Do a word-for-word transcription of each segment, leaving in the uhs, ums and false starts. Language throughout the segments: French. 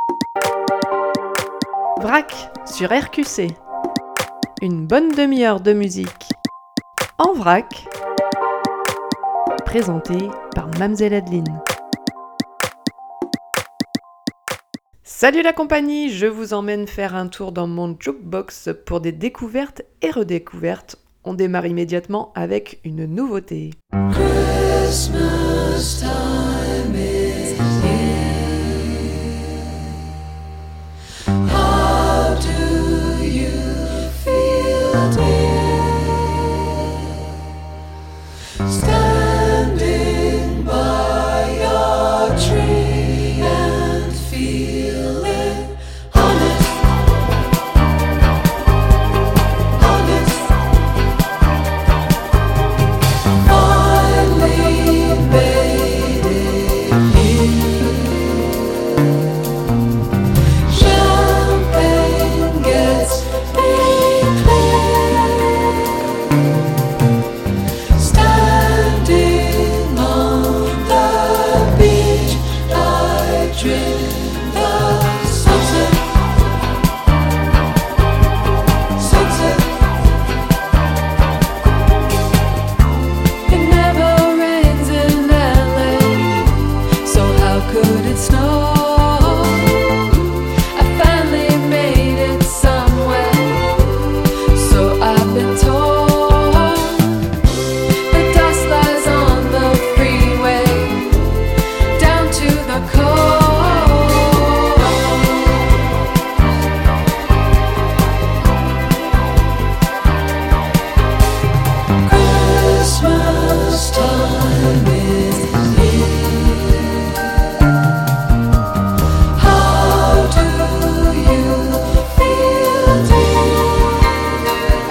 Vrac sur R Q C. Une bonne demi-heure de musique en vrac, présentée par Mamzelle Adeline. Salut la compagnie, je vous emmène faire un tour dans mon jukebox pour des découvertes et redécouvertes. On démarre immédiatement avec une nouveauté. Christmas time is here. How do you feel, dear? Standing by your tree and feeling honest, honest. Finally made it here. Champagne gets me clear. Standing on the beach, I dream the sunset, sunset. It never rains in L A, so how could it snow? I finally made it somewhere, so I've been told. The dust lies on the freeway, down to the coast. Christmas time is here. How do you feel, dear?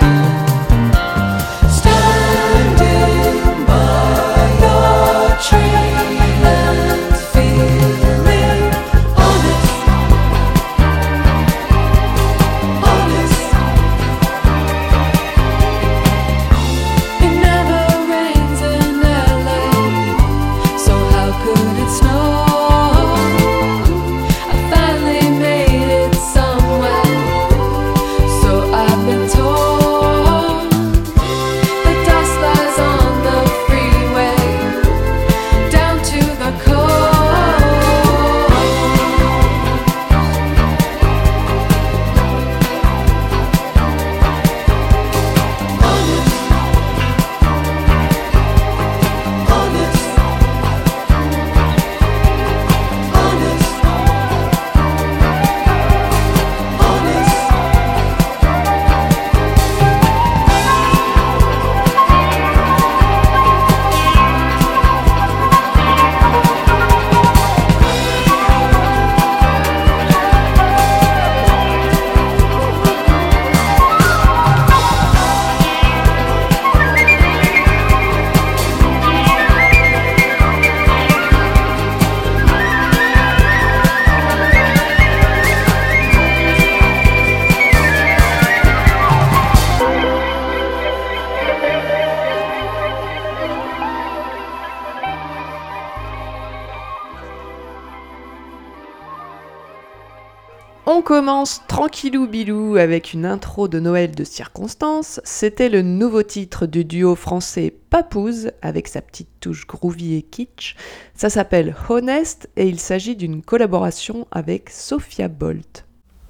Standing by your tree and feeling honest, honest. It never rains in L A, so how could it snow? I finally made it somewhere, so I've been told. The dust lies on the freeway, down to the coast. Honest, honest, honest, On commence tranquillou bilou avec une intro de Noël de circonstance. C'était le nouveau titre du duo français Papouze avec sa petite touche groovy et kitsch. Ça s'appelle Honest et il s'agit d'une collaboration avec Sophia Bolt.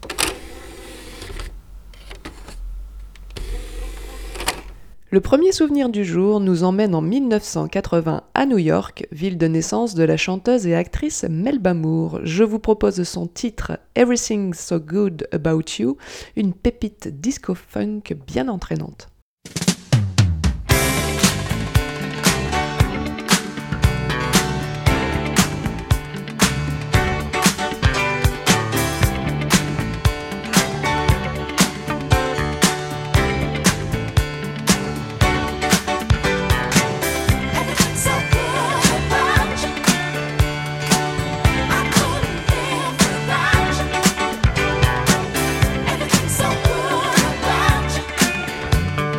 Le premier souvenir du jour nous emmène en mille neuf cent quatre-vingts à New York, ville de naissance de la chanteuse et actrice Melba Moore. Je vous propose son titre Everything's So Good About You, une pépite disco-funk bien entraînante. So good about you.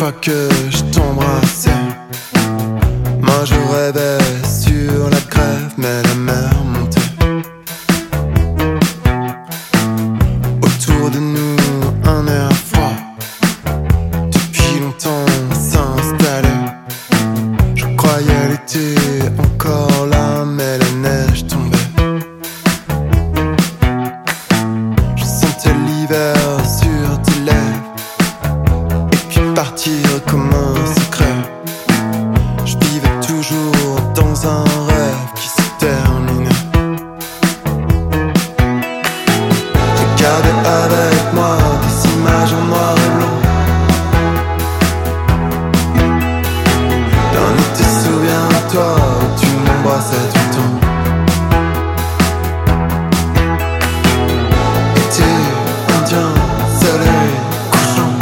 fois que je t'embrassais. Moi je rêvais sur la grève, mais la mer montait. Autour de nous un air froid, depuis longtemps s'installait. Je croyais elle était encore là, mais la neige tombait. Je sentais l'hiver sur tes lèvres, et puis partir comme un secret. Je vivais toujours dans un rêve qui se terminait. J'ai gardé avec moi des images en noir et blanc. D'un été, souviens-toi, où tu m'embrassais tout le temps. Été indien, soleil couchant,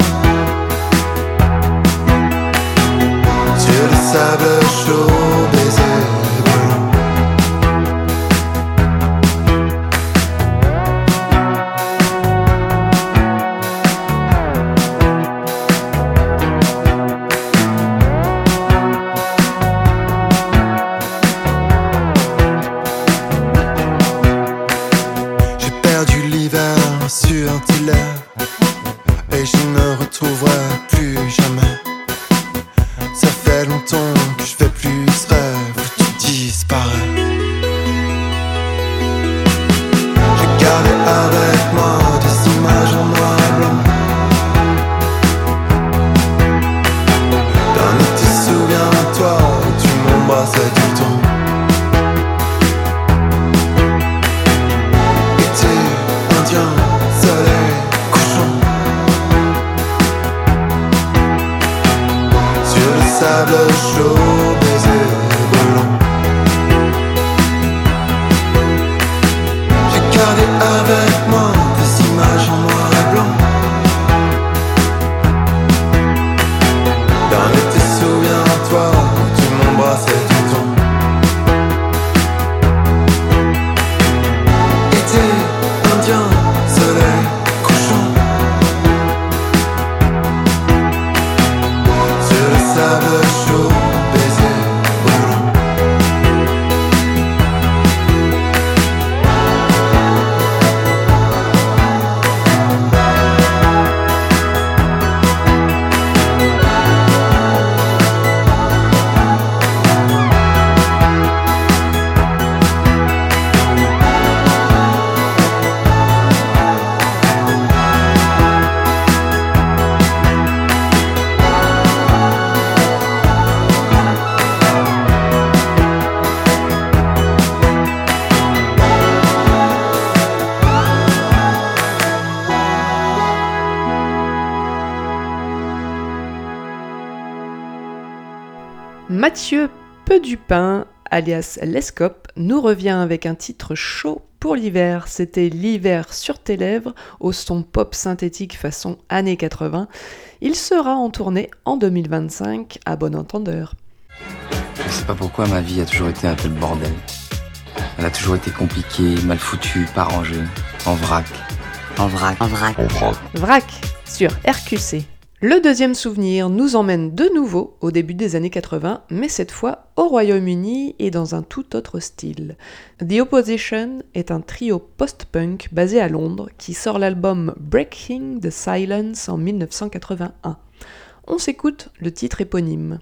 sur le sable chaud, baiser brûlant. J'ai perdu l'hiver sur tes lèvres, et je ne retrouverai plus jamais. Ça fait longtemps que je fais plus ce rêve où tu disparais. J'ai gardé avec moi des images en noir et blanc. D'un été, souviens-toi, où tu m'embrassais tout le temps. Été indien, soleil couchant, sur le sable chaud, baiser brûlant. J'ai gardé avec moi des images en noir et blanc. D'un été, souviens-toi, où tu m'embrassais tout le temps. Été indien, soleil couchant, sur le sable chaud, baiser brûlant. Mathieu Pedupin, alias Lescope, nous revient avec un titre chaud pour l'hiver. C'était L'hiver sur tes lèvres, au son pop synthétique façon années quatre-vingts. Il sera en tournée en deux mille vingt-cinq, à bon entendeur. Je sais pas pourquoi ma vie a toujours été un peu le bordel. Elle a toujours été compliquée, mal foutue, pas rangée, en vrac. En vrac, en vrac, en vrac. Vrac, sur R Q C. Le deuxième souvenir nous emmène de nouveau au début des années quatre-vingts, mais cette fois au Royaume-Uni et dans un tout autre style. The Opposition est un trio post-punk basé à Londres qui sort l'album Breaking the Silence en mille neuf cent quatre-vingt-un. On s'écoute le titre éponyme.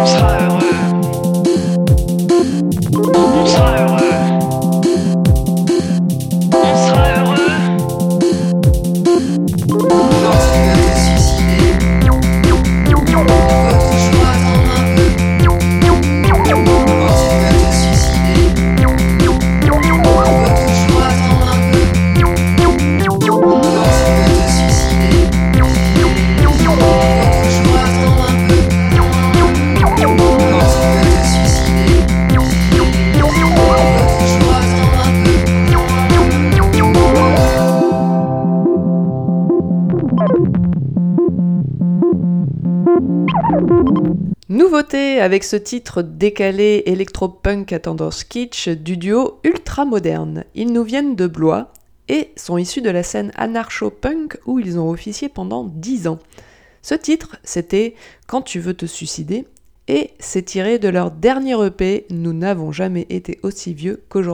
Nouveauté avec ce titre décalé électro-punk à tendance kitsch du duo ultra-moderne. Ils nous viennent de Blois et sont issus de la scène anarcho-punk où ils ont officié pendant dix ans. Ce titre, c'était « Quand tu veux te suicider » et c'est tiré de leur dernier E P « Nous n'avons jamais été aussi vieux qu'aujourd'hui ».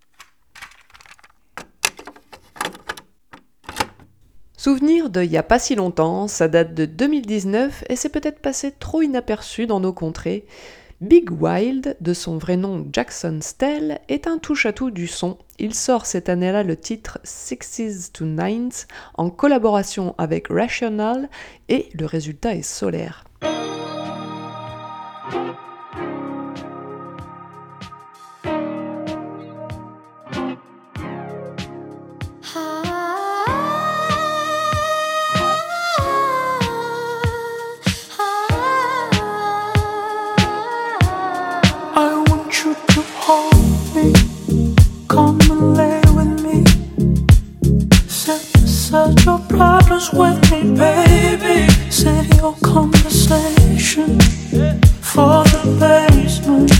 Souvenir de y a pas si longtemps, ça date de deux mille dix-neuf et c'est peut-être passé trop inaperçu dans nos contrées. Big Wild, de son vrai nom Jackson Stell, est un touche-à-tout du son. Il sort cette année-là le titre Sixes to Nines en collaboration avec Rational et le résultat est solaire. With me, baby, save your conversation for the basement.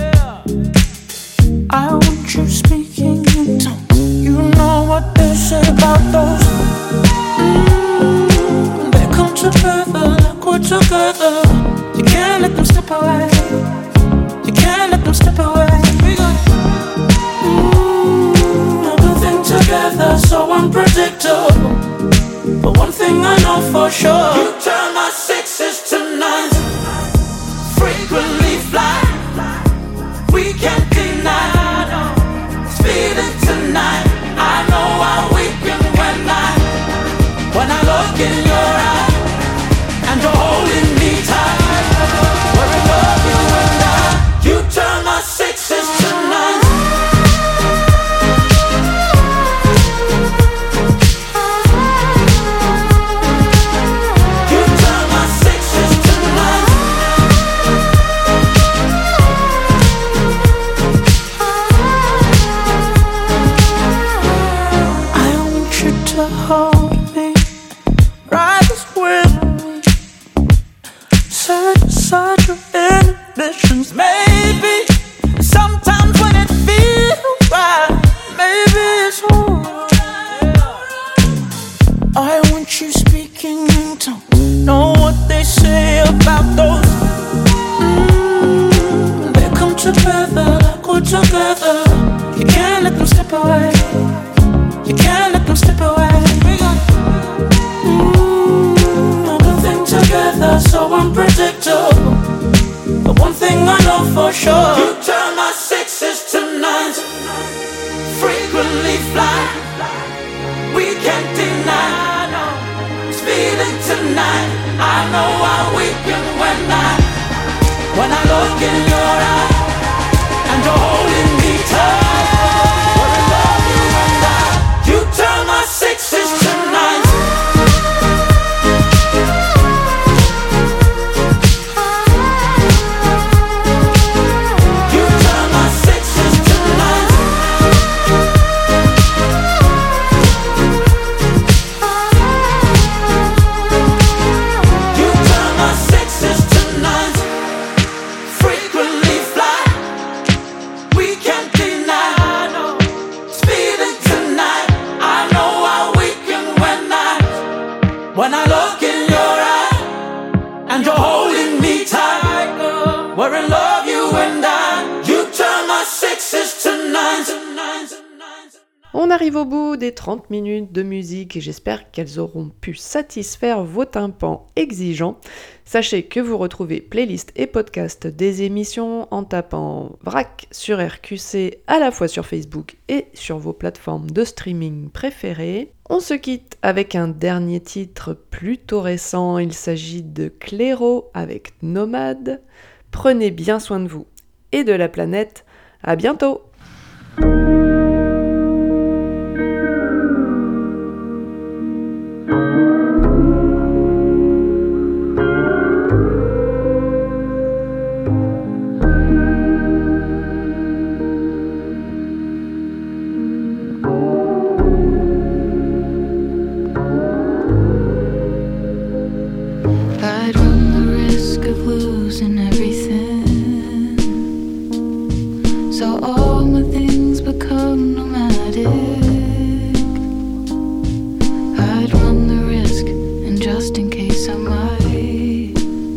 I want you speaking in tongues. You know what they say about those. Mm, they come together like we're together. You can't let them step away. You can't let them step away. Mm, everything together so unpredictable. But one thing I know for sure, you turn my sixes to nines. Frequently fly, we can't deny. It's feeling tonight. I know I weaken when I, when I look in your eye and you're holding me tight. We're in love, you and I. You turn my sixes to nines. Hold me, rise with me, set aside your inhibitions. Maybe sometimes when it feels right, maybe it's alright. I want you speaking in tongues. Know what they say about those. Mm, they come together like we're together. You can't let them step away. You can't let them step away. Mm, everything together so unpredictable. But one thing I know for sure, you turn my sixes to nines. Frequently fly, we can't deny. It's feeling tonight. I know I weaken when I, when I look in your eye and you're holding me tight. Turn my sixes to nines. You turn my sixes to nines. You turn my sixes to nines. Frequently arrive au bout des trente minutes de musique et j'espère qu'elles auront pu satisfaire vos tympans exigeants. Sachez que vous retrouvez playlist et podcast des émissions en tapant Vrac sur R Q C à la fois sur Facebook et sur vos plateformes de streaming préférées. On se quitte avec un dernier titre plutôt récent, il s'agit de Clairo avec Nomade. Prenez bien soin de vous et de la planète, à bientôt! I'd run the risk of losing everything, so all my things become nomadic. I'd run the risk, and just in case I might,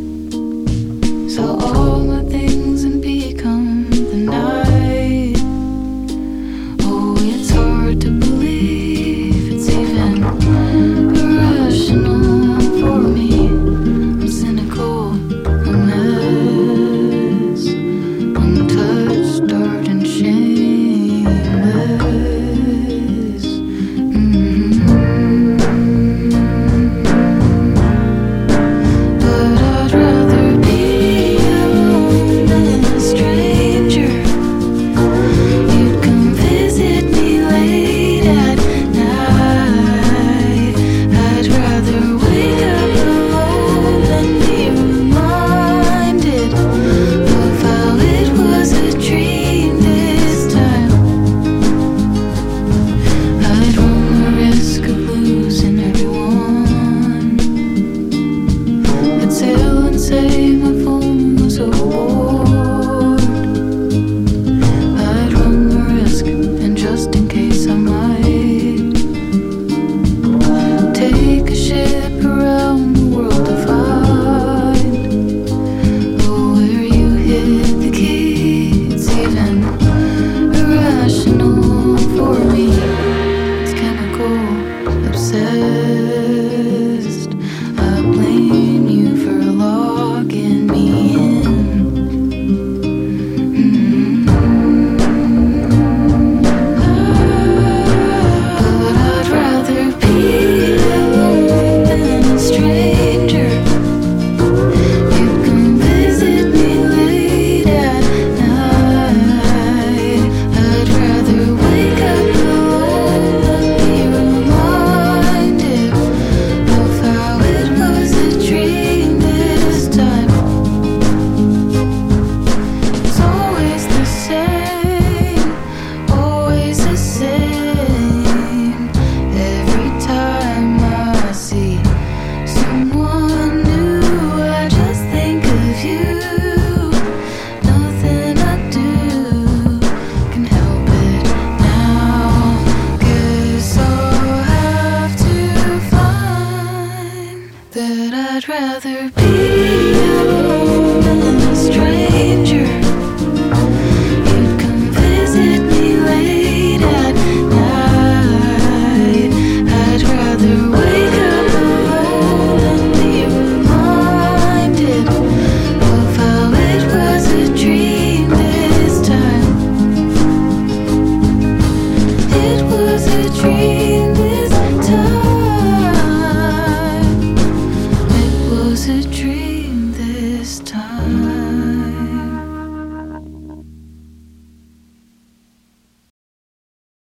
so all my things and become the night. Oh, it's hard to believe it's even irrational for me. I'm cynical, a mess, untouched, dark and shameless. Mm-hmm. But I'd rather be alone than a stranger. You'd come visit me late at night. I'd rather wake up alone than be reminded of how it was a dream this time. I'd run the risk of losing everyone. I'd sail and say my phone was overboard. I'd run the risk, and just in case I might, take a ship around the world to find, oh, where you hid the key. It's even irrational for me. It's chemical, obsessed. I blame you for locking me in. But I'd rather be alone than a stranger. You come visit me late at night. I'd rather wake up alone than be reminded of how it was a dream this time. It's always the same, always the same. Every time I see someone new, I just think of you. Nothing I do can help it now. Guess I'll have to find that I'd rather be alone